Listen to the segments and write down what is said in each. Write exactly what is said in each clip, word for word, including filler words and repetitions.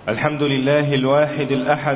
الحمد لله الواحد الأحد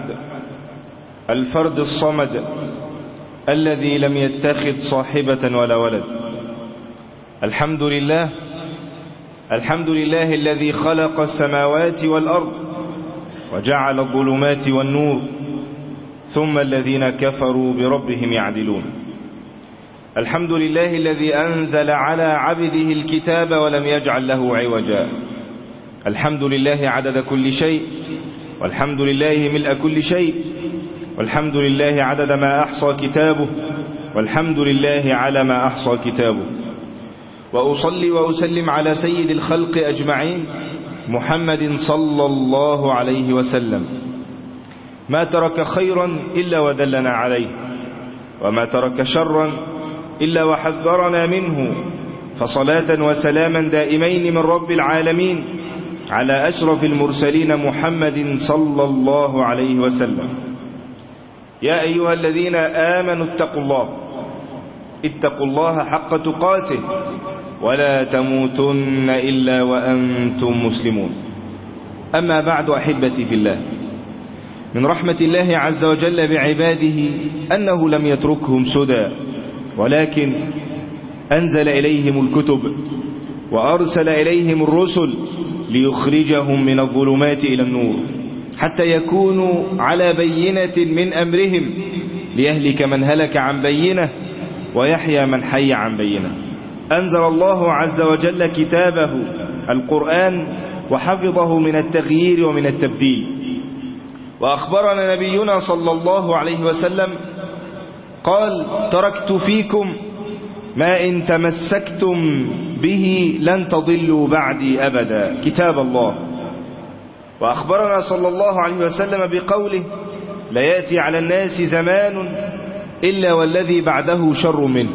الفرد الصمد الذي لم يتخذ صاحبة ولا ولد. الحمد لله الحمد لله الذي خلق السماوات والأرض وجعل الظلمات والنور ثم الذين كفروا بربهم يعدلون. الحمد لله الذي أنزل على عبده الكتاب ولم يجعل له عوجا. الحمد لله عدد كل شيء، والحمد لله ملء كل شيء، والحمد لله عدد ما أحصى كتابه، والحمد لله على ما أحصى كتابه. وأصلي وأسلم على سيد الخلق أجمعين محمد صلى الله عليه وسلم، ما ترك خيرا إلا ودلنا عليه، وما ترك شرا إلا وحذرنا منه. فصلاة وسلاما دائمين من رب العالمين على أشرف المرسلين محمد صلى الله عليه وسلم. يا أيها الذين آمنوا اتقوا الله اتقوا الله حق تقاته ولا تموتن إلا وأنتم مسلمون. أما بعد أحبتي في الله، من رحمة الله عز وجل بعباده أنه لم يتركهم سدى، ولكن أنزل إليهم الكتب وأرسل إليهم الرسل ليخرجهم من الظلمات إلى النور، حتى يكونوا على بينة من أمرهم، ليهلك من هلك عن بينة ويحيى من حي عن بينة. أنزل الله عز وجل كتابه القرآن وحفظه من التغيير ومن التبديل. وأخبرنا نبينا صلى الله عليه وسلم قال: تركت فيكم ما إن تمسكتم به لن تضلوا بعدي أبدا، كتاب الله. وأخبرنا صلى الله عليه وسلم بقوله: لا يأتي على الناس زمان إلا والذي بعده شر منه.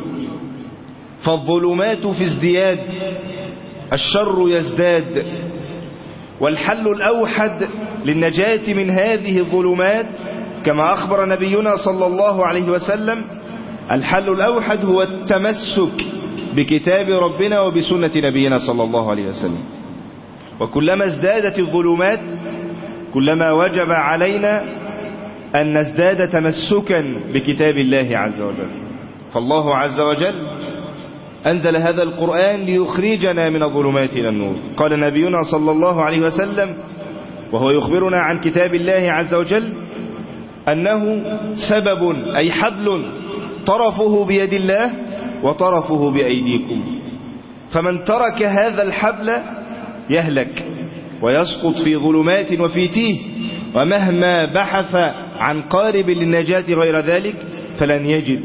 فالظلمات في ازدياد، الشر يزداد، والحل الأوحد للنجاة من هذه الظلمات كما أخبر نبينا صلى الله عليه وسلم، الحل الأوحد هو التمسك بكتاب ربنا وبسنة نبينا صلى الله عليه وسلم. وكلما ازدادت الظلمات كلما وجب علينا أن نزداد تمسكا بكتاب الله عز وجل. فالله عز وجل أنزل هذا القرآن ليخرجنا من الظلمات إلى النور. قال نبينا صلى الله عليه وسلم وهو يخبرنا عن كتاب الله عز وجل أنه سبب أي حبل طرفه بيد الله وطرفه بأيديكم، فمن ترك هذا الحبل يهلك ويسقط في ظلمات وفي تيه، ومهما بحث عن قارب للنجاة غير ذلك فلن يجد.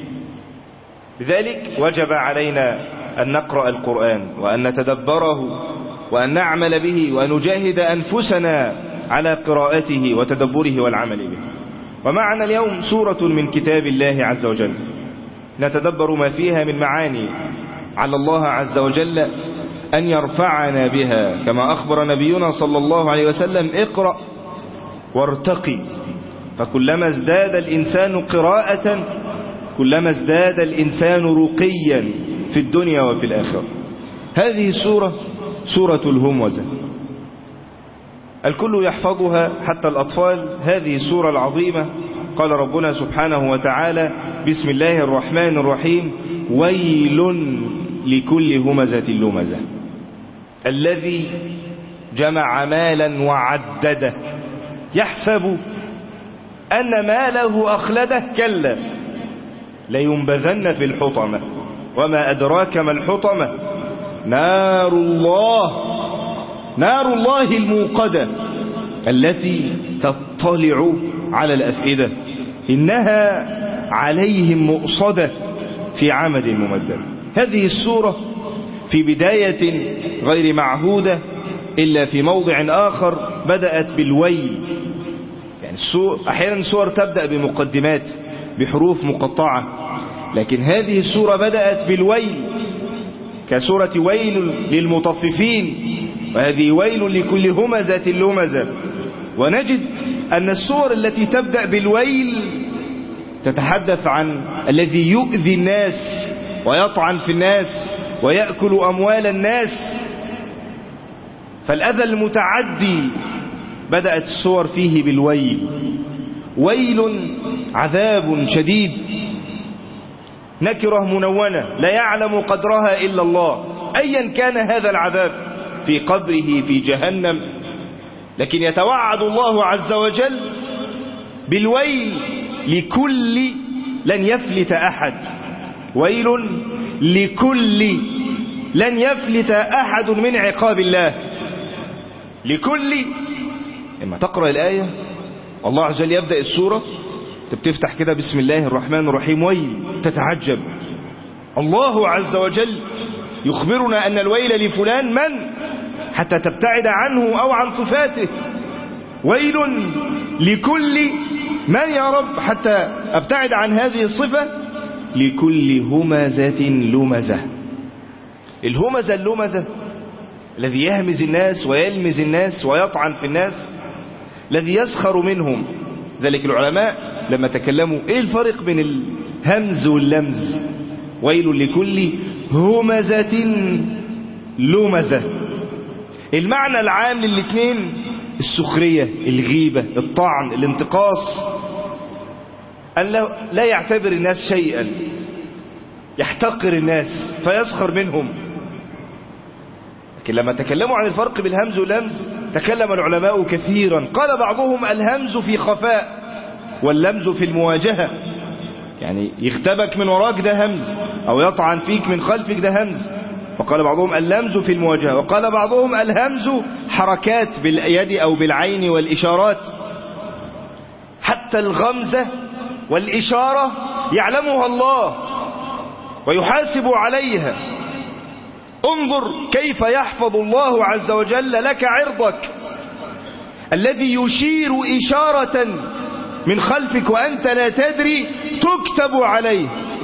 لذلك وجب علينا أن نقرأ القرآن وأن نتدبره وأن نعمل به وأن نجاهد أنفسنا على قراءته وتدبره والعمل به. ومعنا اليوم سورة من كتاب الله عز وجل نتدبر ما فيها من معاني على الله عز وجل أن يرفعنا بها، كما أخبر نبينا صلى الله عليه وسلم: اقرأ وارتقي. فكلما ازداد الإنسان قراءة كلما ازداد الإنسان رقيا في الدنيا وفي الآخرة. هذه السورة سورة الهمزة، الكل يحفظها حتى الأطفال. هذه السورة العظيمة قال ربنا سبحانه وتعالى: بسم الله الرحمن الرحيم: ويل لكل همزة لمزة الذي جمع مالا وعدده يحسب أن ماله أخلده كلا لينبذن في الحطمة وما أدراك ما الحطمة نار الله نار الله الموقدة التي تطلع على الأفئدة إنها عليهم مؤصدة في عمد ممدد. هذه السورة في بداية غير معهودة إلا في موضع آخر بدأت بالويل. يعني أحيانا السور تبدأ بمقدمات بحروف مقطعة، لكن هذه السورة بدأت بالويل كسورة ويل للمطففين، وهذه ويل لكل همزة لمزة. ونجد أن السور التي تبدأ بالويل تتحدث عن الذي يؤذي الناس ويطعن في الناس ويأكل أموال الناس. فالأذى المتعدي بدأت السور فيه بالويل. ويل عذاب شديد، نكرة منونة لا يعلم قدرها إلا الله، أيا كان هذا العذاب في قبره في جهنم. لكن يتوعد الله عز وجل بالويل لكل لن يفلت أحد. ويل لكل لن يفلت أحد من عقاب الله. لكل، لما تقرأ الآية الله عز وجل يبدأ السورة تفتح كده بسم الله الرحمن الرحيم ويل، تتعجب الله عز وجل يخبرنا أن الويل لفلان من حتى تبتعد عنه أو عن صفاته. ويل لكل من يا رب حتى أبتعد عن هذه الصفة. لكل همزة لمزة. الهمزة اللمزة الذي يهمز الناس ويلمز الناس ويطعن في الناس، الذي يسخر منهم. ذلك العلماء لما تكلموا ايه الفرق بين الهمز واللمز؟ ويل لكل همزة لمزة. المعنى العام للاثنين السخرية، الغيبة، الطعن، الانتقاص، أن لا يعتبر الناس شيئا، يحتقر الناس فيسخر منهم. لكن لما تكلموا عن الفرق بالهمز واللمز تكلم العلماء كثيرا. قال بعضهم الهمز في خفاء واللمز في المواجهة، يعني يغتبك من وراك ده همز، أو يطعن فيك من خلفك ده همز. وقال بعضهم اللمز في المواجهة. وقال بعضهم الهمز حركات باليد أو بالعين والإشارات، حتى الغمزة والإشارة يعلمها الله ويحاسب عليها. انظر كيف يحفظ الله عز وجل لك عرضك، الذي يشير إشارة من خلفك وأنت لا تدري تكتب عليه.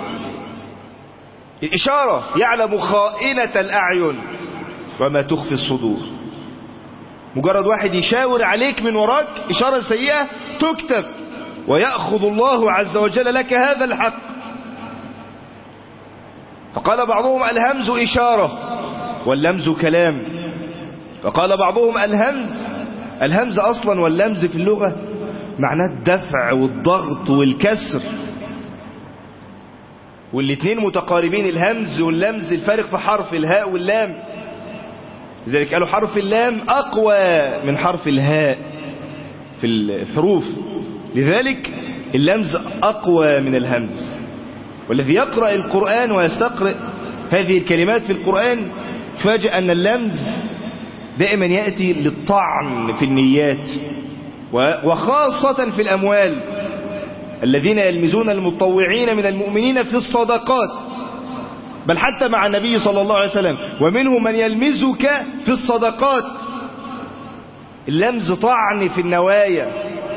الإشارة يعلم خائنة الأعين وما تخفي الصدور. مجرد واحد يشاور عليك من وراك إشارة سيئة تكتب، ويأخذ الله عز وجل لك هذا الحق. فقال بعضهم الهمز إشارة واللمز كلام. وقال بعضهم الهمز الهمز أصلا واللمز في اللغة معناه الدفع والضغط والكسر، والاثنين متقاربين. الهمز واللمز الفارق في حرف الهاء واللام، لذلك قالوا حرف اللام أقوى من حرف الهاء في الحروف، لذلك اللمز أقوى من الهمز. والذي يقرأ القرآن ويستقرأ هذه الكلمات في القرآن فاجأ أن اللمز دائما يأتي للطعن في النيات، وخاصة في الأموال. الذين يلمزون المتطوعين من المؤمنين في الصدقات، بل حتى مع النبي صلى الله عليه وسلم ومنهم من يلمزك في الصدقات. اللمز طعن في النوايا.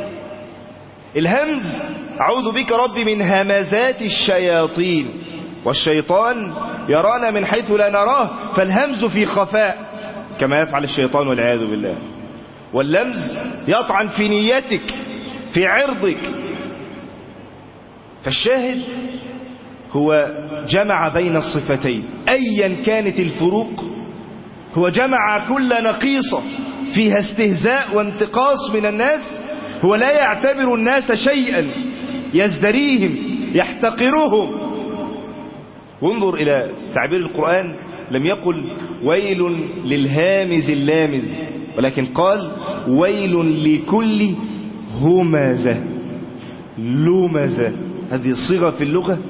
الهمز أعوذ بك ربي من همزات الشياطين، والشيطان يرانا من حيث لا نراه، فالهمز في خفاء كما يفعل الشيطان والعياذ بالله. واللمز يطعن في نيتك في عرضك. فالشاهد هو جمع بين الصفتين أيا كانت الفروق، هو جمع كل نقيصة فيها استهزاء وانتقاص من الناس. هو لا يعتبر الناس شيئا، يزدريهم يحتقرهم. وانظر إلى تعبير القرآن، لم يقل ويل للهامز اللامز، ولكن قال ويل لكل همزة لمزة. هذه الصيغة في اللغة،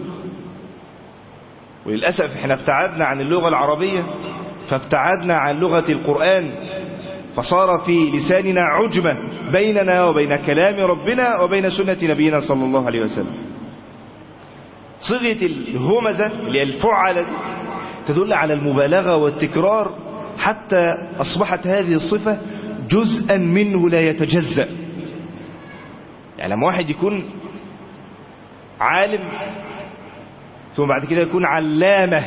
وللأسف احنا ابتعدنا عن اللغة العربية فابتعدنا عن لغة القرآن، فصار في لساننا عجمة بيننا وبين كلام ربنا وبين سنة نبينا صلى الله عليه وسلم. صيغة الهمزة اللي هي الفعل تدل على المبالغة والتكرار، حتى أصبحت هذه الصفة جزءا منه لا يتجزأ. يعني لما واحد يكون عالم ثم بعد كده يكون علامة،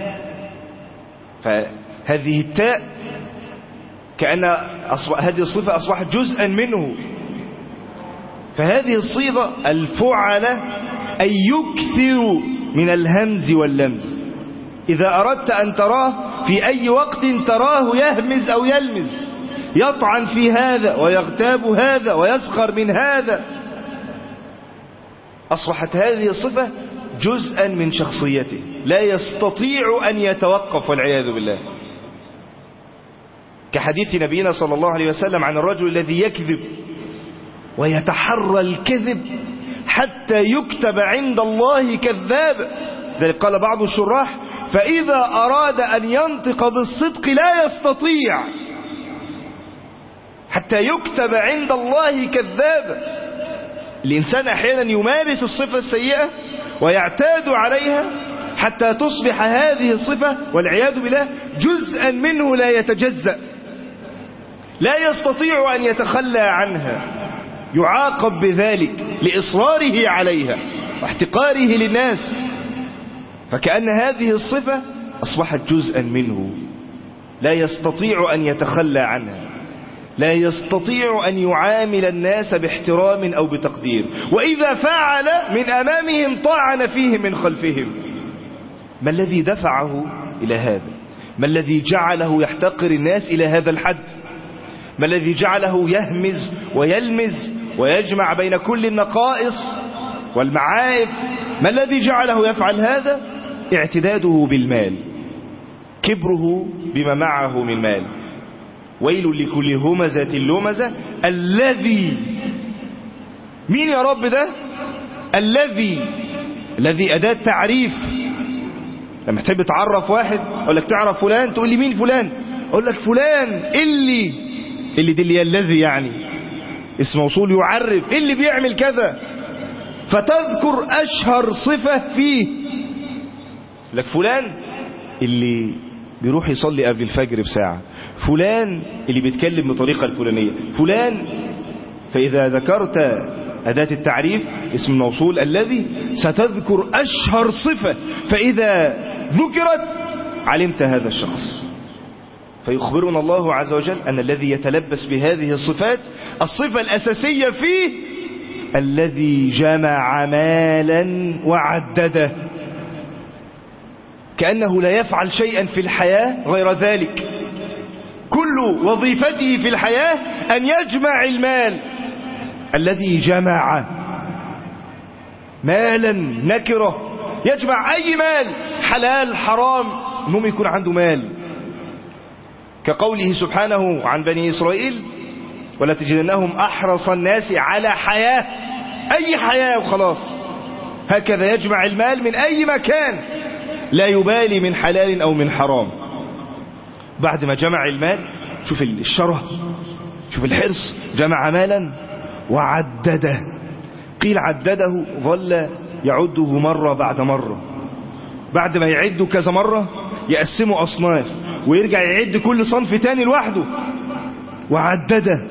فهذه التاء كأن هذه الصفة أصبحت جزءا منه. فهذه الصيغة الفعل أن يكثر من الهمز واللمز. إذا أردت أن تراه في أي وقت تراه يهمز أو يلمز، يطعن في هذا ويغتاب هذا ويسخر من هذا. أصبحت هذه الصفة جزءا من شخصيته، لا يستطيع أن يتوقف والعياذ بالله. كحديث نبينا صلى الله عليه وسلم عن الرجل الذي يكذب ويتحرى الكذب حتى يكتب عند الله كذاب. ذلك قال بعض الشراح: فإذا أراد أن ينطق بالصدق لا يستطيع حتى يكتب عند الله كذاب. الإنسان أحيانا يمارس الصفة السيئة ويعتاد عليها حتى تصبح هذه الصفة والعياذ بالله جزءا منه لا يتجزأ، لا يستطيع أن يتخلى عنها، يعاقب بذلك لإصراره عليها واحتقاره للناس. فكأن هذه الصفة أصبحت جزءا منه، لا يستطيع أن يتخلى عنها، لا يستطيع أن يعامل الناس باحترام أو بتقدير، وإذا فعل من أمامهم طعن فيهم من خلفهم. ما الذي دفعه إلى هذا؟ ما الذي جعله يحتقر الناس إلى هذا الحد؟ ما الذي جعله يهمز ويلمز ويجمع بين كل النقائص والمعايب؟ ما الذي جعله يفعل هذا؟ اعتداده بالمال، كبره بما معه من مال. ويل لكل همزة لمزة الذي، مين يا رب ده؟ الذي، الذي أداة تعريف. لما تحب تعرف واحد أقول لك تعرف فلان، تقول لي مين فلان؟ أقول لك فلان اللي، اللي دي اللي الذي يعني اسم موصول يعرف اللي بيعمل كذا، فتذكر أشهر صفة فيه. لك فلان اللي بيروح يصلي قبل الفجر بساعة، فلان اللي بيتكلم بطريقة الفلانية، فلان. فإذا ذكرت أداة التعريف اسم الموصول الذي ستذكر أشهر صفة، فإذا ذكرت علمت هذا الشخص. فيخبرنا الله عز وجل أن الذي يتلبس بهذه الصفات الصفة الأساسية فيه الذي جمع مالا وعدده، كأنه لا يفعل شيئا في الحياة غير ذلك. كل وظيفته في الحياة أن يجمع المال. الذي جمع مالا نكرة، يجمع أي مال، حلال حرام، المهم يكون عنده مال. كقوله سبحانه عن بني إسرائيل: ولا تجدنهم أحرص الناس على حياة، أي حياة وخلاص. هكذا يجمع المال من أي مكان، لا يبالي من حلال أو من حرام. بعد ما جمع المال، شوف الشره، شوف الحرص، جمع مالا وعدده. قيل عدده، ظل يعده مرة بعد مرة، بعد ما يعده كذا مرة يقسمه أصناف ويرجع يعد كل صنف تاني لوحده، وعدده.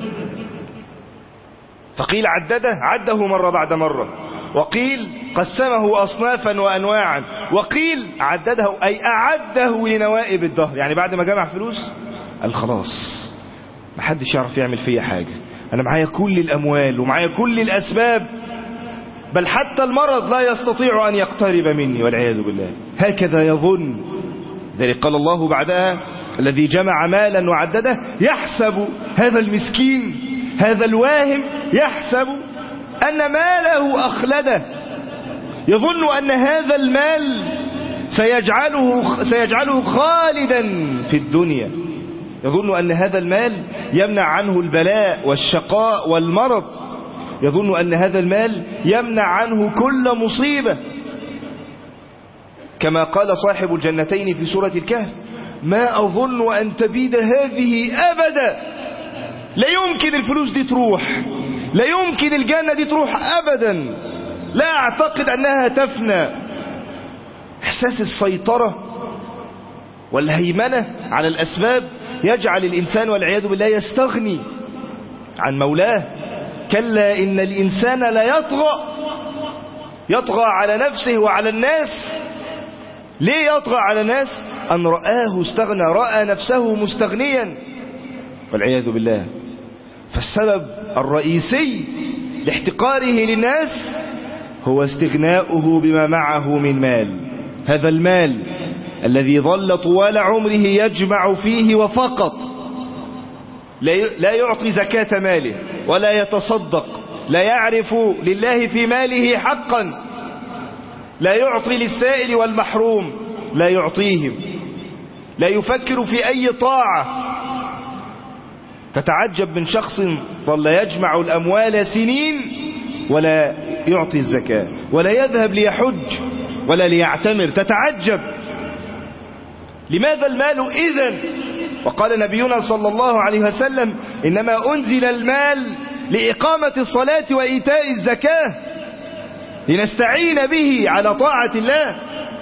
فقيل عدده، عده مرة بعد مرة، وقيل قسمه أصنافا وأنواعا، وقيل عدده أي أعده لنوائب الدهر. يعني بعد ما جمع فلوس قال خلاص محدش يعرف يعمل فيا حاجة، أنا معايا كل الأموال ومعايا كل الأسباب، بل حتى المرض لا يستطيع أن يقترب مني والعياذ بالله. هكذا يظن. ذلك قال الله بعدها: الذي جمع مالا وعدده يحسب، هذا المسكين هذا الواهم يحسب أن ماله أخلده، يظن أن هذا المال سيجعله, سيجعله خالدا في الدنيا، يظن أن هذا المال يمنع عنه البلاء والشقاء والمرض، يظن أن هذا المال يمنع عنه كل مصيبة. كما قال صاحب الجنتين في سورة الكهف: ما أظن أن تبيد هذه أبدا. لا يمكن الفلوس دي تروح، لا يمكن الجنة دي تروح أبدا، لا أعتقد أنها تفنى. إحساس السيطرة والهيمنة على الأسباب يجعل الإنسان والعياذ بالله يستغني عن مولاه. كلا إن الإنسان لا يطغى، يطغى على نفسه وعلى الناس. ليه يطغى على الناس؟ أن رآه استغنى، رأى نفسه مستغنيا والعياذ بالله. فالسبب الرئيسي لاحتقاره للناس هو استغناؤه بما معه من مال. هذا المال الذي ظل طوال عمره يجمع فيه وفقط، لا يعطي زكاة ماله ولا يتصدق، لا يعرف لله في ماله حقا، لا يعطي للسائل والمحروم، لا يعطيهم، لا يفكر في أي طاعة. تتعجب من شخص ظل يجمع الأموال سنين ولا يعطي الزكاة ولا يذهب ليحج ولا ليعتمر. تتعجب لماذا المال إذن؟ وقال نبينا صلى الله عليه وسلم إنما أنزل المال لإقامة الصلاة وإيتاء الزكاة، لنستعين به على طاعة الله.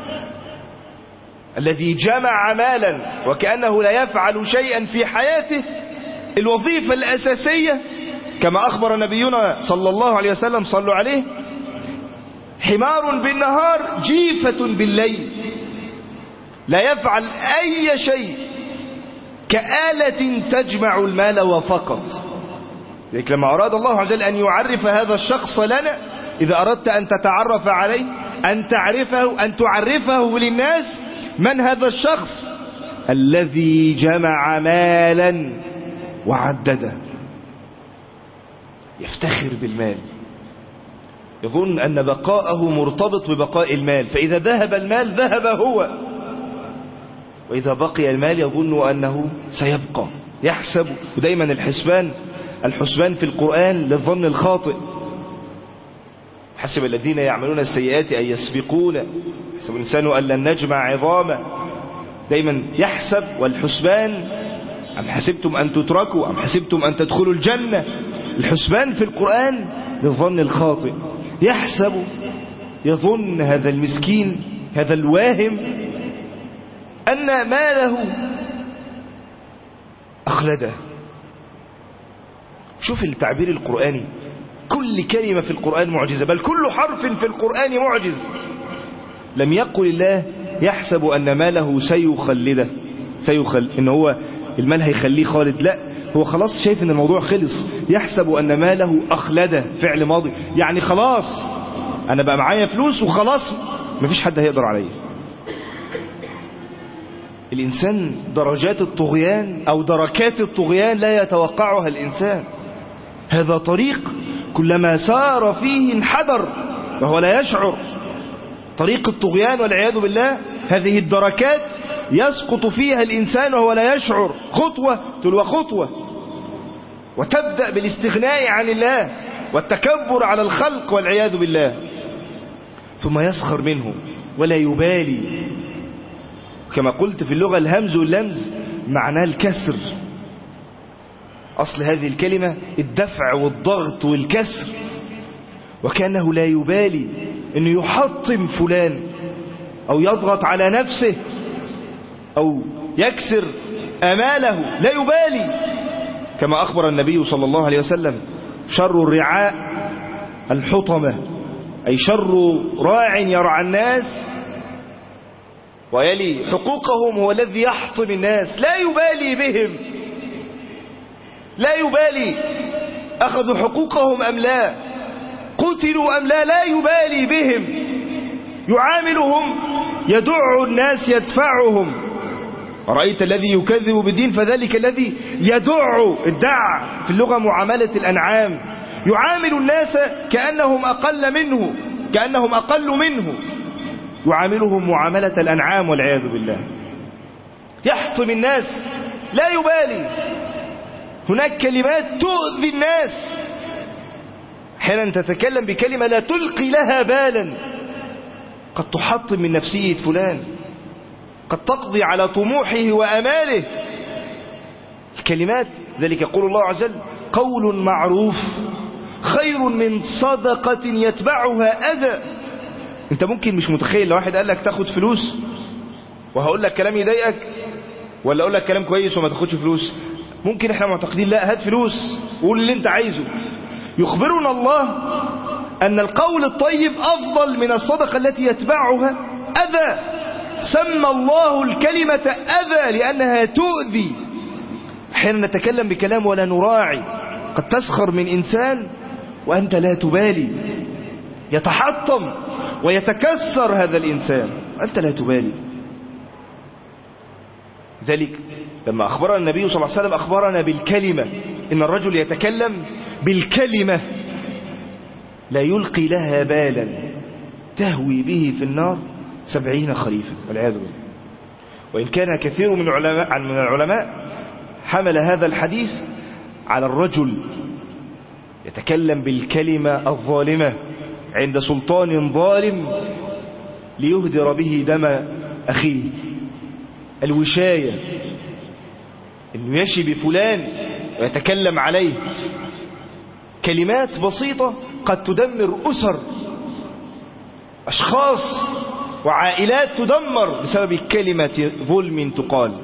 الذي جمع مالا وكأنه لا يفعل شيئا في حياته، الوظيفة الأساسية كما أخبر نبينا صلى الله عليه وسلم صلوا عليه: حمار بالنهار جيفة بالليل، لا يفعل أي شيء كآلة تجمع المال وفقط. لذلك لما أراد الله عز وجل أن يعرف هذا الشخص لنا، إذا أردت أن تتعرف عليه، أن تعرفه، أن تعرفه للناس، من هذا الشخص؟ الذي جمع مالا وعدده. يفتخر بالمال، يظن أن بقاءه مرتبط ببقاء المال، فإذا ذهب المال ذهب هو، وإذا بقي المال يظن أنه سيبقى، يحسب. ودايما الحسبان الحسبان في القرآن للظن الخاطئ. حسب الذين يعملون السيئات أن يسبقون، حسب الإنسان أن لن نجمع عظاما. دايما يحسب، والحسبان أم حسبتم أن تتركوا أم حسبتم أن تدخلوا الجنة. الحسبان في القرآن للظن الخاطئ. يحسب، يظن هذا المسكين، هذا الواهم، أن ماله أخلده. شوف التعبير القرآني، كل كلمة في القرآن معجزة، بل كل حرف في القرآن معجز. لم يقل الله يحسب أن ماله سيخلده، سيخل إن هو المال هيخليه خالد، لا، هو خلاص شايف ان الموضوع خلص. يحسب أن ماله أخلده، فعل ماضي، يعني خلاص أنا بقى معايا فلوس وخلاص مفيش حد هيقدر عليه. الإنسان درجات الطغيان أو دركات الطغيان لا يتوقعها الإنسان. هذا طريق كلما سار فيه انحدر وهو لا يشعر. طريق الطغيان والعياذ بالله، هذه الدركات يسقط فيها الإنسان وهو لا يشعر، خطوة تلو خطوة، وتبدأ بالاستغناء عن الله والتكبر على الخلق والعياذ بالله، ثم يسخر منه ولا يبالي. كما قلت في اللغة الهمز واللمز معناه الكسر. أصل هذه الكلمة الدفع والضغط والكسر، وكأنه لا يبالي أنه يحطم فلان أو يضغط على نفسه أو يكسر آماله، لا يبالي. كما أخبر النبي صلى الله عليه وسلم: شر الرعاء الحطمة، أي شر راع يرعى الناس ويلي حقوقهم هو الذي يحطم الناس، لا يبالي بهم، لا يبالي أخذوا حقوقهم أم لا، قتلوا أم لا، لا يبالي بهم، يعاملهم، يدع الناس يدفعهم. رأيت الذي يكذب بالدين فذلك الذي يدع. الدع في اللغة معاملة الأنعام، يعامل الناس كأنهم أقل منه، كأنهم أقل منه، يعاملهم معاملة الأنعام والعياذ بالله، يحطم الناس لا يبالي. هناك كلمات تؤذي الناس، أحيانا تتكلم بكلمة لا تلقي لها بالا، قد تحطم من نفسية فلان، قد تقضي على طموحه وأماله. الكلمات، ذلك يقول الله عز وجل: قول معروف خير من صدقة يتبعها أذى. انت ممكن مش متخيل لو واحد قال لك تاخد فلوس وهقول لك كلام يضايقك، ولا اقول لك كلام كويس وما تاخدش فلوس. ممكن احنا معتقدين لا، هات فلوس وقول اللي انت عايزه. يخبرنا الله ان القول الطيب افضل من الصدقة التي يتبعها اذى. سمى الله الكلمة اذى لانها تؤذي. احيانا نتكلم بكلام ولا نراعي، قد تسخر من انسان وانت لا تبالي، يتحطم ويتكسر هذا الإنسان، أنت لا تبالي. ذلك لما أخبرنا النبي صلى الله عليه وسلم أخبرنا بالكلمة، إن الرجل يتكلم بالكلمة لا يلقي لها بالا تهوي به في النار سبعين خريفا والعياذ بالله. وإن كان كثير من العلماء, من العلماء حمل هذا الحديث على الرجل يتكلم بالكلمة الظالمة عند سلطان ظالم ليهدر به دم أخيه، الوشاية، إنه يشي بفلان ويتكلم عليه. كلمات بسيطة قد تدمر أسر، أشخاص وعائلات تدمر بسبب كلمة ظلم تقال.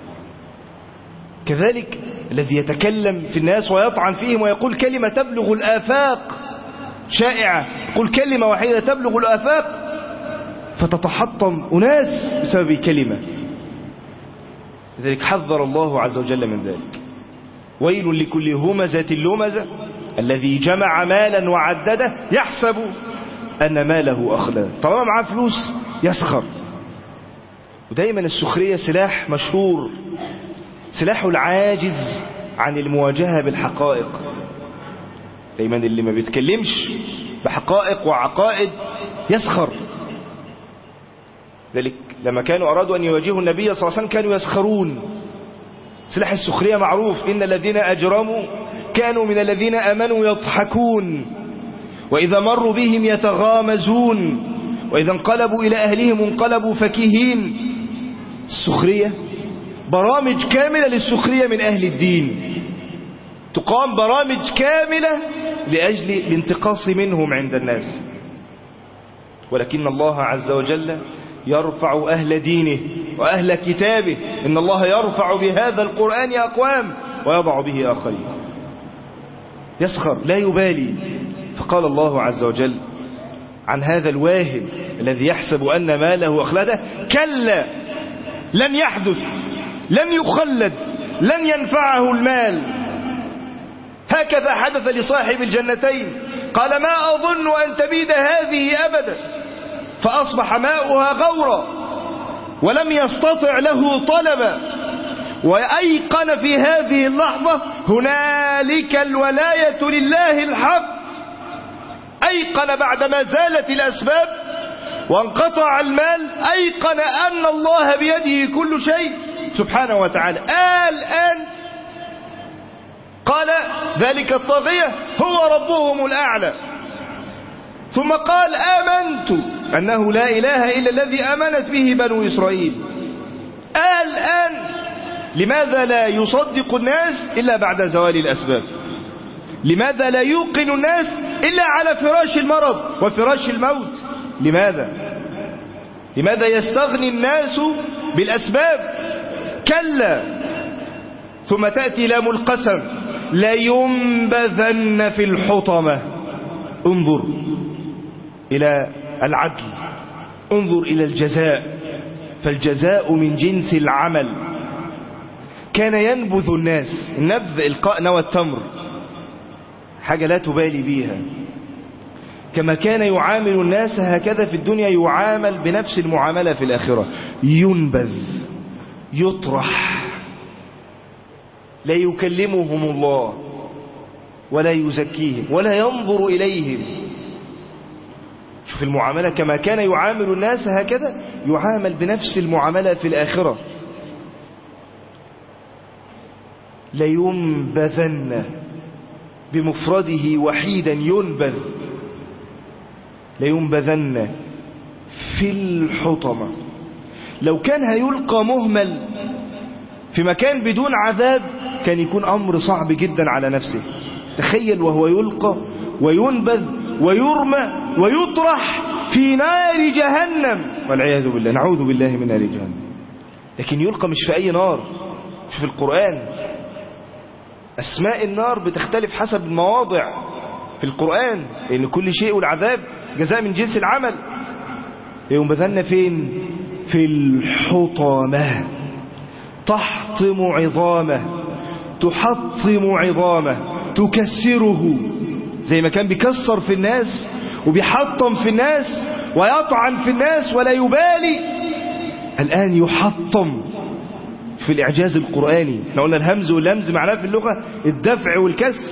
كذلك الذي يتكلم في الناس ويطعن فيهم ويقول كلمة تبلغ الآفاق، شائعة، يقول كلمة واحدة تبلغ الآفاق فتتحطم أناس بسبب كلمة. لذلك حذر الله عز وجل من ذلك. ويل لكل همزة لمزة الذي جمع مالا وعدده يحسب أن ماله أخلده. طالما معاه فلوس يسخر. ودايما السخرية سلاح مشهور، سلاح العاجز عن المواجهة بالحقائق. دايما اللي ما بيتكلمش بحقائق وعقائد يسخر. ذلك لما كانوا أرادوا أن يواجهوا النبي صلى الله عليه وسلم كانوا يسخرون. سلاح السخرية معروف، إن الذين أجرموا كانوا من الذين آمنوا يضحكون وإذا مروا بهم يتغامزون وإذا انقلبوا إلى أهلهم انقلبوا فكهين. السخرية برامج كاملة للسخرية من أهل الدين، تقام برامج كاملة لأجل الانتقاص منهم عند الناس. ولكن الله عز وجل يرفع أهل دينه وأهل كتابه. إن الله يرفع بهذا القرآن أقوام ويضع به آخرين. يسخر لا يبالي. فقال الله عز وجل عن هذا الواهب الذي يحسب أن ماله أخلده: كلا لن يحدث، لن يخلد، لن ينفعه المال. هكذا حدث لصاحب الجنتين، قال: ما أظن أن تبيد هذه أبدا، فأصبح ماؤها غورا ولم يستطع له طلبا، وأيقن في هذه اللحظة هنالك الولاية لله الحق. أيقن بعدما زالت الأسباب وانقطع المال، أيقن أن الله بيده كل شيء سبحانه وتعالى. الآن قال ذلك الطاغية هو ربهم الأعلى، ثم قال: آمنت أنه لا إله إلا الذي آمنت به بنو إسرائيل. الآن لماذا لا يصدق الناس إلا بعد زوال الأسباب؟ لماذا لا يوقن الناس إلا على فراش المرض وفراش الموت؟ لماذا؟ لماذا يستغني الناس بالأسباب؟ كلا. ثم تأتي لام القسم: لينبذن في الحطمة. انظر إلى العدل، انظر إلى الجزاء، فالجزاء من جنس العمل. كان ينبذ الناس، النبذ إلقاء نوى التمر، حاجة لا تبالي بيها. كما كان يعامل الناس هكذا في الدنيا يعامل بنفس المعاملة في الآخرة. ينبذ، يطرح، لا يكلمهم الله ولا يزكيهم ولا ينظر إليهم. شوف المعاملة، كما كان يعامل الناس هكذا يعامل بنفس المعاملة في الآخرة. لينبذن بمفرده وحيدا، ينبذ، لينبذن في الحطمة. لو كان هيلقى مهمل في مكان بدون عذاب كان يكون أمر صعب جدا على نفسه. تخيل وهو يلقى وينبذ ويرمى ويطرح في نار جهنم والعياذ بالله، نعوذ بالله من نار جهنم. لكن يلقى مش في أي نار. شوف القرآن، أسماء النار بتختلف حسب المواضع في القرآن، لأن كل شيء والعذاب جزاء من جنس العمل. ينبذن فين؟ في الحطمة، تحطم عظامه، تحطم عظامه، تكسره، زي ما كان بيكسر في الناس وبيحطم في الناس ويطعن في الناس ولا يبالي، الآن يحطم في الإعجاز القرآني. احنا قلنا الهمز واللمز معناه في اللغة الدفع والكسر.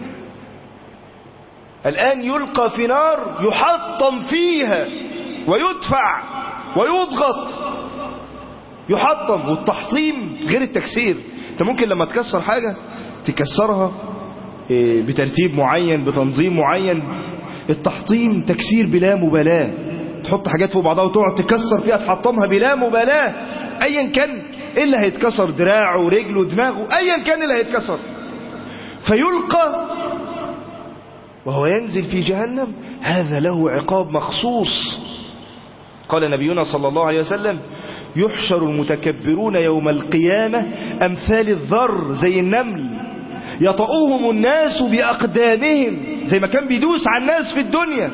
الآن يلقى في نار يحطم فيها ويدفع ويضغط. يحطم، والتحطيم غير التكسير. انت ممكن لما تكسر حاجة تكسرها بترتيب معين بتنظيم معين. التحطيم تكسير بلا مبالاة، تحط حاجات فوق بعضها وتقعد تكسر فيها تحطمها بلا مبالاة، ايا كان ايه اللي هيتكسر، دراعه ورجله دماغه، ايا كان اللي هيتكسر. فيلقى وهو ينزل في جهنم، هذا له عقاب مخصوص. قال نبينا صلى الله عليه وسلم: يحشر المتكبرون يوم القيامة أمثال الذر، زي النمل، يطؤوهم الناس بأقدامهم، زي ما كان بيدوس على الناس في الدنيا.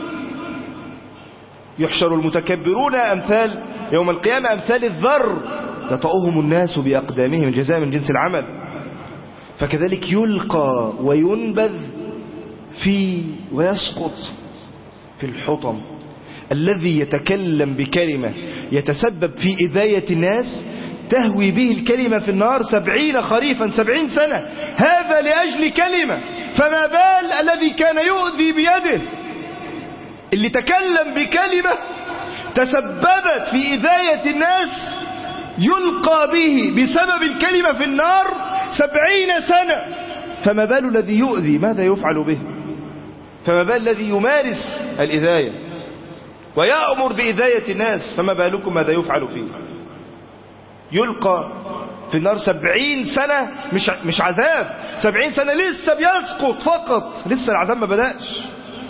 يحشر المتكبرون أمثال يوم القيامة أمثال الذر، يطؤوهم الناس بأقدامهم، الجزاء من جنس العمل. فكذلك يلقى وينبذ في ويسقط في الحطم. الذي يتكلم بكلمة يتسبب في إذاية الناس تهوي به الكلمة في النار سبعين خريفا، سبعين سنة، هذا لأجل كلمة. فما بال الذي كان يؤذي بيده، اللي تكلم بكلمة تسببت في إذاية الناس، يلقى به بسبب الكلمة في النار سبعين سنة. فما بال الذي يؤذي، ماذا يفعل به؟ فما بال الذي يمارس الإذاية ويأمر بإذاية الناس، فما بالكم ماذا يفعل فيه؟ يلقى في النار سبعين سنة، مش مش عذاب، سبعين سنة لسه بيسقط فقط، لسه العذاب ما بدأش.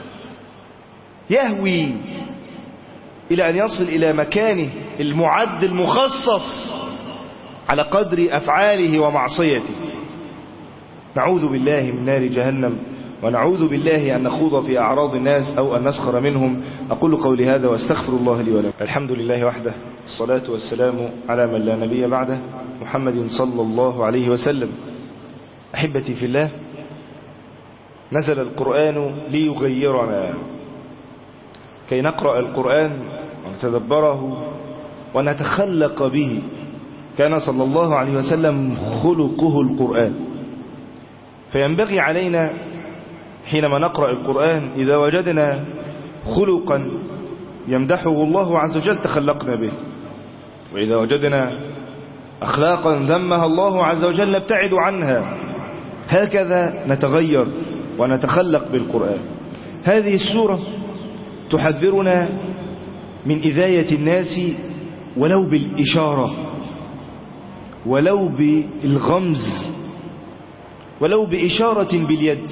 يهوي إلى أن يصل إلى مكانه المعد المخصص على قدر أفعاله ومعصيته. نعوذ بالله من نار جهنم، ونعوذ بالله أن نخوض في أعراض الناس أو أن نسخر منهم. أقول قولي هذا واستغفر الله لي ولكم. الحمد لله وحده، الصلاة والسلام على من لا نبي بعده، محمد صلى الله عليه وسلم. أحبتي في الله، نزل القرآن ليغيرنا، كي نقرأ القرآن ونتدبره ونتخلق به. كان صلى الله عليه وسلم خلقه القرآن. فينبغي علينا حينما نقرأ القرآن إذا وجدنا خلقا يمدحه الله عز وجل تخلقنا به، وإذا وجدنا أخلاقا ذمها الله عز وجل نبتعد عنها. هكذا نتغير ونتخلق بالقرآن. هذه السورة تحذرنا من إذاية الناس ولو بالإشارة، ولو بالغمز، ولو بإشارة باليد.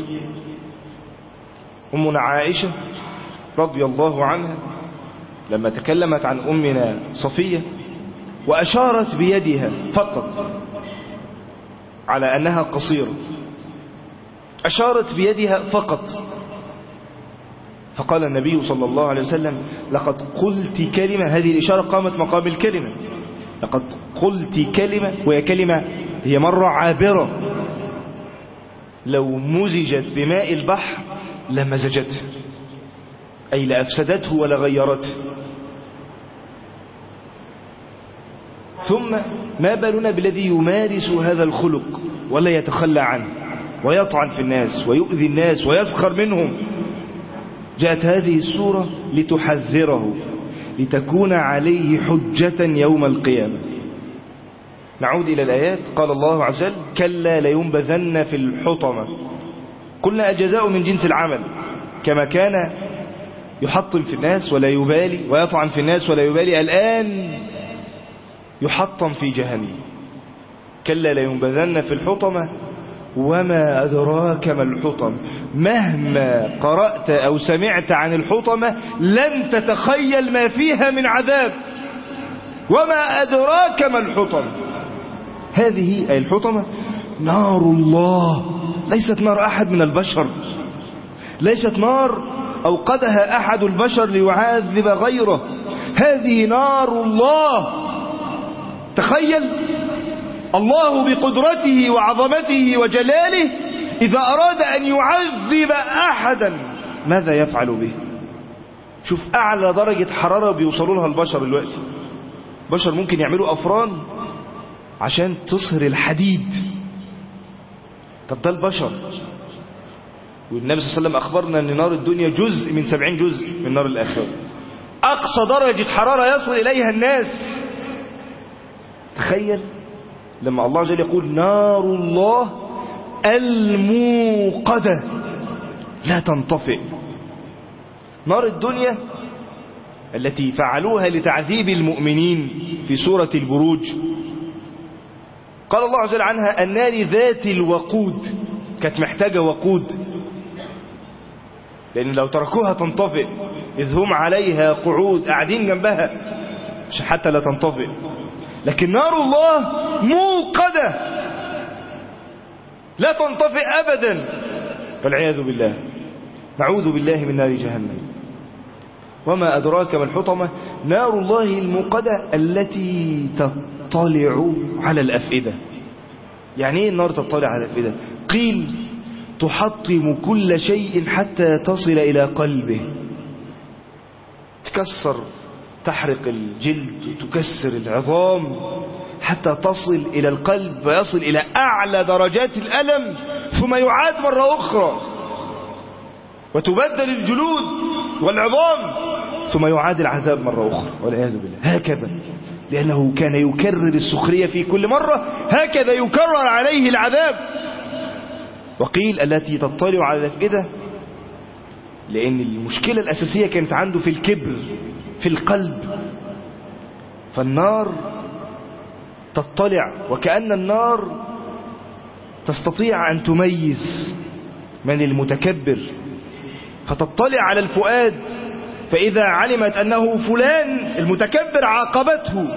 أمنا عائشة رضي الله عنها لما تكلمت عن أمنا صفية وأشارت بيدها فقط على أنها قصيرة، أشارت بيدها فقط، فقال النبي صلى الله عليه وسلم: لقد قلت كلمة. هذه الإشارة قامت مقام الكلمة. لقد قلت كلمة، وهي كلمة هي مرة عابرة، لو مزجت بماء البحر لمزجته، أي لأفسدته ولغيرته. ثم ما بالنا بالذي يمارس هذا الخلق ولا يتخلى عنه ويطعن في الناس ويؤذي الناس ويسخر منهم. جاءت هذه السورة لتحذره، لتكون عليه حجة يوم القيامة. نعود إلى الآيات. قال الله عز وجل: كلا لينبذن في الحطمة. قلنا الجزاء من جنس العمل، كما كان يحطم في الناس ولا يبالي ويطعن في الناس ولا يبالي، الآن يحطم في جهنم. كلا لينبذن في الحطمة وما أدراك ما الحطم. مهما قرأت أو سمعت عن الحطمة لن تتخيل ما فيها من عذاب. وما أدراك ما الحطم. هذه أي الحطمة نار الله، ليست نار أحد من البشر، ليست نار أوقدها أحد البشر ليعذب غيره. هذه نار الله. تخيل الله بقدرته وعظمته وجلاله إذا أراد أن يعذب أحدا ماذا يفعل به؟ شوف أعلى درجة حرارة بيوصلوا لها البشر دلوقتي. بشر ممكن يعملوا أفران عشان تصهر الحديد. طب ده البشر، والنبي صلى الله عليه وسلم أخبرنا أن نار الدنيا جزء من سبعين جزء من نار الآخرة، أقصى درجة حرارة يصل إليها الناس. تخيل لما الله جل يقول نار الله الموقدة لا تنطفئ. نار الدنيا التي فعلوها لتعذيب المؤمنين في سورة البروج، قال الله عز وجل عنها النار ذات الوقود، كانت محتاجة وقود، لأن لو تركوها تنطفئ، إذ هم عليها قعود، قاعدين جنبها مش حتى لا تنطفئ. لكن نار الله موقدة لا تنطفئ أبدا، والعياذ بالله، نعوذ بالله من نار جهنم. وما أدراك ما الحطمة، نار الله الموقدة التي تطلع على الأفئدة. يعني ايه النار تطلع على الأفئدة؟ قيل تحطم كل شيء حتى تصل إلى قلبه، تكسر، تحرق الجلد وتكسر العظام حتى تصل إلى القلب ويصل إلى أعلى درجات الألم، ثم يعاد مرة أخرى وتبدل الجلود والعظام، ثم يعاد العذاب مرة أخرى، والعياذ بالله. هكذا، لأنه كان يكرر السخرية في كل مرة، هكذا يكرر عليه العذاب. وقيل التي تطلع على الأفئدة، لأن المشكلة الأساسية كانت عنده في الكبر في القلب، فالنار تطلع، وكأن النار تستطيع أن تميز من المتكبر، فتطلع على الفؤاد، فإذا علمت أنه فلان المتكبر عاقبته.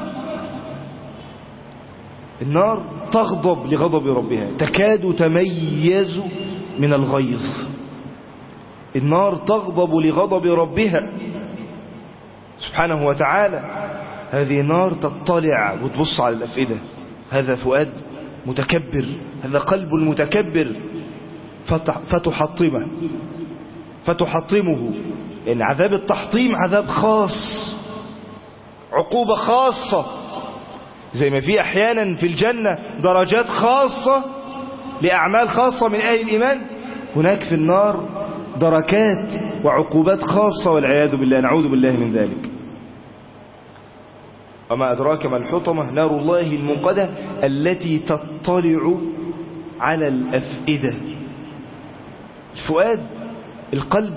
النار تغضب لغضب ربها، تكاد تميز من الغيظ. النار تغضب لغضب ربها سبحانه وتعالى. هذه نار تطلع وتبص على الأفئدة، هذا فؤاد متكبر، هذا قلب المتكبر، فتحطمه فتحطمه لأن عذاب التحطيم عذاب خاص، عقوبة خاصة، زي ما في أحيانا في الجنة درجات خاصة لأعمال خاصة من أهل الإيمان، هناك في النار دركات وعقوبات خاصة، والعياذ بالله، نعوذ بالله من ذلك. وما أدراك ما الحطمة، نار الله الموقدة التي تطلع على الأفئدة. الفؤاد، القلب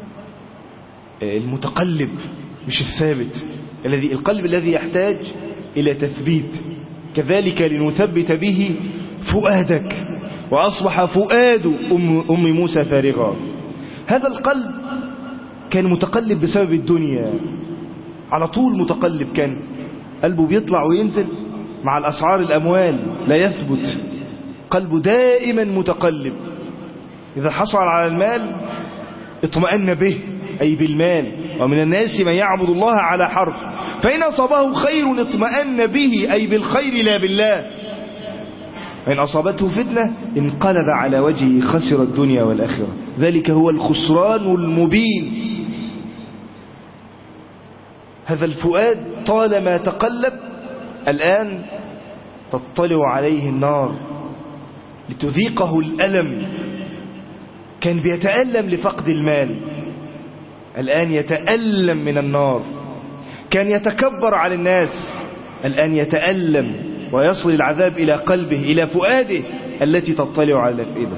المتقلب مش الثابت، الذي القلب الذي يحتاج إلى تثبيت. كذلك لنثبت به فؤادك، وأصبح فؤاد أم, أم موسى فارغا. هذا القلب كان متقلب بسبب الدنيا، على طول متقلب، كان قلبه بيطلع وينزل مع الأسعار، الأموال لا يثبت، قلبه دائما متقلب. إذا حصل على المال اطمأن به، أي بالمال. ومن الناس من يعبد الله على حرف، فإن أصابه خير اطمأن به، أي بالخير لا بالله. وإن أصابته فتنة انقلب على وجهه خسر الدنيا والآخرة، ذلك هو الخسران المبين. هذا الفؤاد طالما تقلب، الآن تطلع عليه النار لتذيقه الألم. كان بيتألم لفقد المال، الآن يتألم من النار. كان يتكبر على الناس، الآن يتألم ويصل العذاب إلى قلبه، إلى فؤاده التي تطلع على الأفئدة.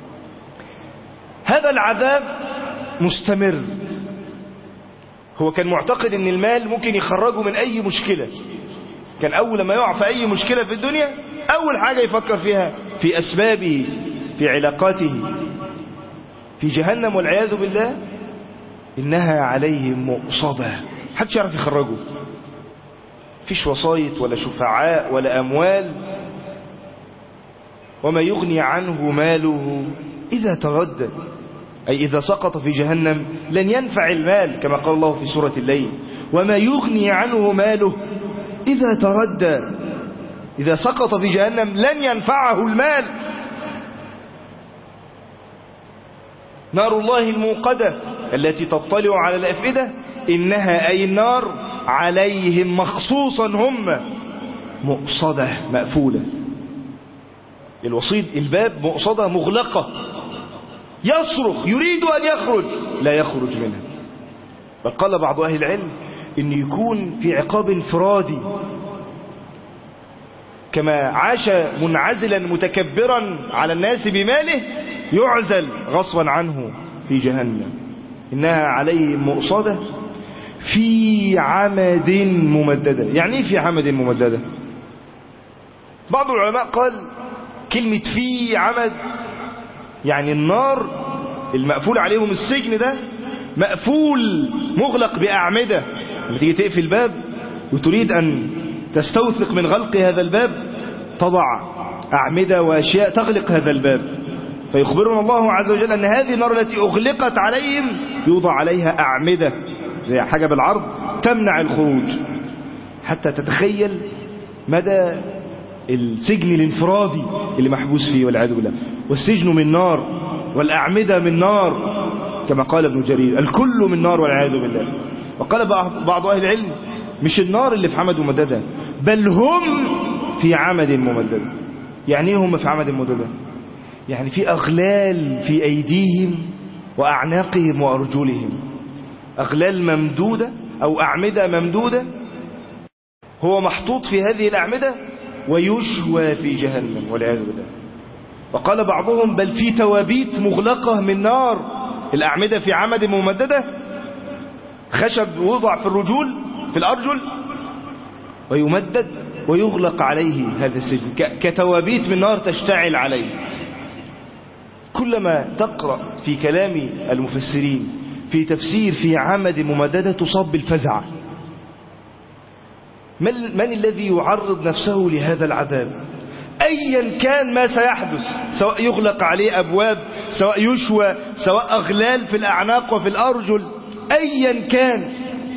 هذا العذاب مستمر. هو كان معتقد أن المال ممكن يخرجه من أي مشكلة. كان أول ما يقع في أي مشكلة في الدنيا، أول حاجة يفكر فيها في أسبابه، في علاقاته. في جهنم والعياذ بالله إنها عليهم مؤصدة، محدش يعرف يخرجه، فيش وسايط ولا شفعاء ولا أموال. وما يغني عنه ماله إذا تردد، أي إذا سقط في جهنم لن ينفع المال، كما قال الله في سورة الليل: وما يغني عنه ماله إذا تردى. إذا سقط في جهنم لن ينفعه المال. نار الله الموقدة التي تطلع على الأفئدة، إنها أي النار عليهم مخصوصا هم، مؤصدة مقفولة. الوصيد الباب مؤصدة مغلقة، يصرخ يريد أن يخرج لا يخرج منها. بل قال بعض أهل العلم إن يكون في عقاب انفرادي، كما عاش منعزلا متكبرا على الناس بماله يعزل غصبا عنه في جهنم. إنها عليه مؤصدة في عمد ممددة. يعني ايه في عمد ممددة؟ بعض العلماء قال كلمة في عمد يعني النار المقفول عليهم السجن ده مقفول مغلق بأعمدة. لما تيجي تقفل الباب وتريد أن تستوثق من غلق هذا الباب تضع أعمدة وأشياء تغلق هذا الباب. فيخبرنا الله عز وجل أن هذه النار التي أغلقت عليهم يوضع عليها أعمدة زي حاجة بالعرض تمنع الخروج، حتى تتخيل مدى السجن الانفرادي اللي محبوس فيه والعياذ بالله. والسجن من نار والأعمدة من نار كما قال ابن جرير، الكل من نار والعياذ بالله. وقال بعض أهل العلم مش النار اللي في عمد ممددة، بل هم في عمد ممددة. يعني ايه هم في عمد ممددة؟ يعني في أغلال في أيديهم وأعناقهم وأرجلهم، أغلال ممدودة أو أعمدة ممدودة، هو محطوط في هذه الأعمدة ويشوى في جهنم والعياذ بالله. وقال بعضهم بل في توابيت مغلقة من نار، الأعمدة في عمد ممددة، خشب وضع في الرجول في الأرجل ويمدد ويغلق عليه هذا السجن كتوابيت من نار تشتعل عليه. كلما تقرأ في كلام المفسرين في تفسير في عمد ممددة تصاب بالفزع. من, من الذي يعرض نفسه لهذا العذاب أيا كان ما سيحدث، سواء يغلق عليه أبواب، سواء يشوى، سواء أغلال في الأعناق وفي الأرجل، أيا كان،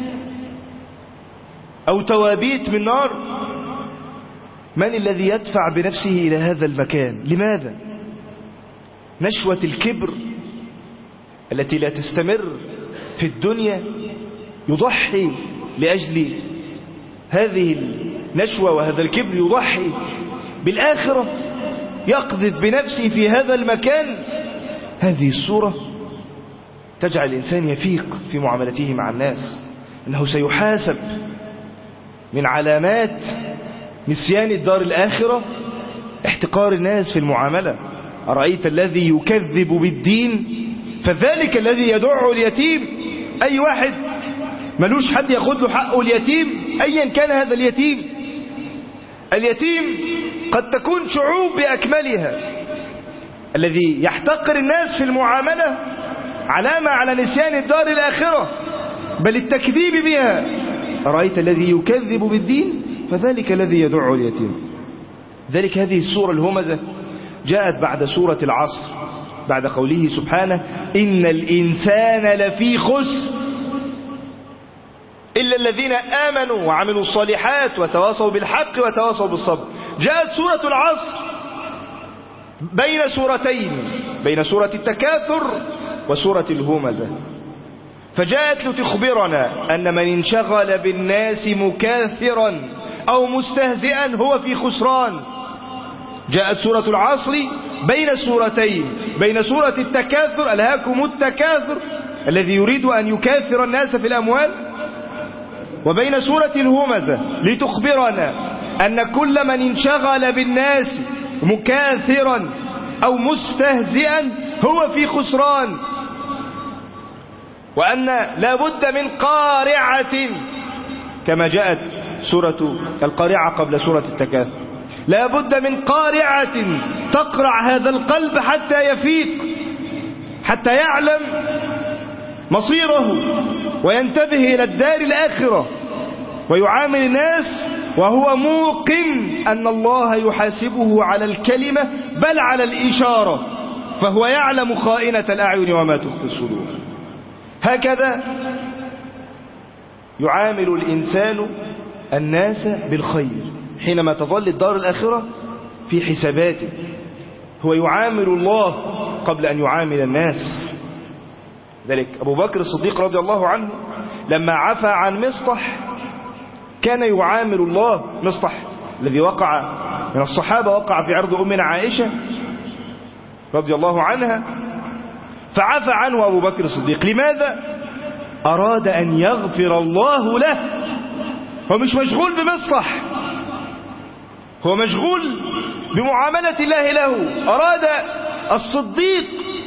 أو توابيت من نار. من الذي يدفع بنفسه إلى هذا المكان؟ لماذا؟ نشوة الكبر التي لا تستمر في الدنيا، يضحي لأجل هذه النشوة وهذا الكبر، يضحي بالآخرة، يقذف بنفسه في هذا المكان. هذه الصورة تجعل الإنسان يفيق في معاملته مع الناس، أنه سيحاسب. من علامات نسيان الدار الآخرة احتقار الناس في المعاملة. أرأيت الذي يكذب بالدين فذلك الذي يدع اليتيم. أي واحد ملوش حد ياخد له حقه اليتيم أيا كان هذا اليتيم. اليتيم قد تكون شعوب بأكملها. الذي يحتقر الناس في المعاملة علامة على نسيان الدار الآخرة بل التكذيب بها. أرأيت الذي يكذب بالدين فذلك الذي يدع اليتيم. ذلك هذه السورة الهمزة جاءت بعد سورة العصر، بعد قوله سبحانه إن الإنسان لفي خسر إلا الذين آمنوا وعملوا الصالحات وتواصوا بالحق وتواصوا بالصبر. جاءت سورة العصر بين سورتين، بين سورة التكاثر وسورة الهمزة، فجاءت لتخبرنا أن من انشغل بالناس مكاثرا أو مستهزئا هو في خسران. جاءت سورة العصر بين سورتين، بين سورة التكاثر ألهاكم التكاثر الذي يريد أن يكاثر الناس في الأموال، وبين سورة الهمزة لتخبرنا أن كل من انشغل بالناس مكاثرا أو مستهزئا هو في خسران، وأن لا بد من قارعة كما جاءت سورة القارعة قبل سورة التكاثر. لا بد من قارعة تقرع هذا القلب حتى يفيق، حتى يعلم مصيره وينتبه إلى الدار الآخرة ويعامل الناس وهو موقن أن الله يحاسبه على الكلمة بل على الإشارة، فهو يعلم خائنة الأعين وما تخفي الصدور. هكذا يعامل الإنسان الناس بالخير حينما تظل الدار الآخرة في حساباته. هو يعامل الله قبل أن يعامل الناس. ذلك أبو بكر الصديق رضي الله عنه لما عفى عن مصطح كان يعامل الله. مصطح الذي وقع من الصحابة وقع في عرض أمنا عائشة رضي الله عنها، فعفى عنه أبو بكر الصديق. لماذا؟ أراد أن يغفر الله له. هو مش مشغول بمصلح، هو مشغول بمعاملة الله له. أراد الصديق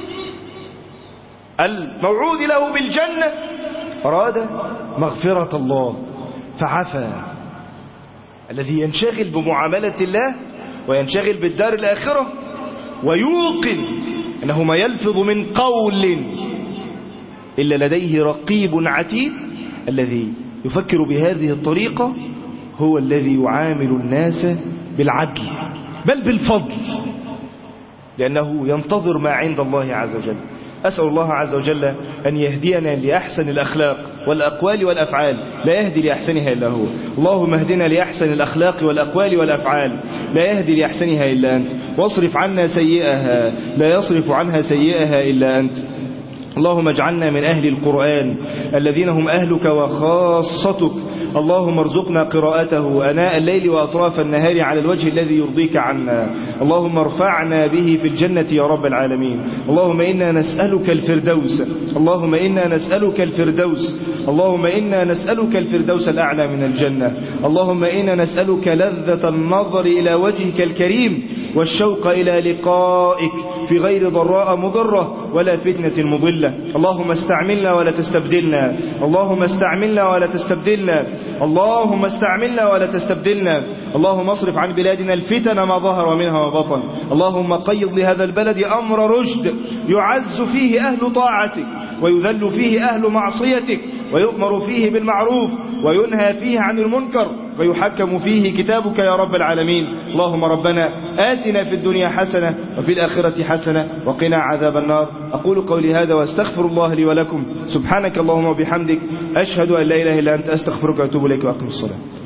الموعود له بالجنة، أراد مغفرة الله فعفى. الذي ينشغل بمعاملة الله وينشغل بالدار الآخرة ويوقن أنه ما يلفظ من قول إلا لديه رقيب عتيد، الذي يفكر بهذه الطريقة هو الذي يعامل الناس بالعدل بل بالفضل، لأنه ينتظر ما عند الله عز وجل. أسأل الله عز وجل أن يهدينا لأحسن الأخلاق والأقوال والأفعال، لا يهدي لأحسنها إلا هو. اللهم اهدنا لأحسن الأخلاق والأقوال والأفعال، لا يهدي لأحسنها إلا أنت، واصرف عنا سيئها، لا يصرف عنها سيئها إلا أنت. اللهم اجعلنا من أهل القرآن الذين هم أهلك وخاصتك. اللهم ارزقنا قراءته أناء الليل وأطراف النهار على الوجه الذي يرضيك عنا. اللهم ارفعنا به في الجنة يا رب العالمين. اللهم إنا نسألك الفردوس، اللهم إنا نسألك الفردوس، اللهم إنا نسألك الفردوس الأعلى من الجنة. اللهم إنا نسألك لذة النظر إلى وجهك الكريم والشوق إلى لقائك في غير ضراء مضرة ولا فتنة مضلة. اللهم استعملنا ولا تستبدلنا، اللهم استعملنا ولا تستبدلنا، اللهم استعملنا ولا تستبدلنا. اللهم اصرف عن بلادنا الفتن ما ظهر منها وبطن. اللهم قيض لهذا البلد أمر رشد يعز فيه أهل طاعتك ويذل فيه أهل معصيتك، ويؤمر فيه بالمعروف وينهى فيه عن المنكر، ويحكم فيه كتابك يا رب العالمين. اللهم ربنا آتنا في الدنيا حسنة وفي الآخرة حسنة وقنا عذاب النار. أقول قولي هذا واستغفر الله لي ولكم. سبحانك اللهم وبحمدك، أشهد أن لا إله إلا أنت، أستغفرك وأتوب إليك وأقم الصلاة.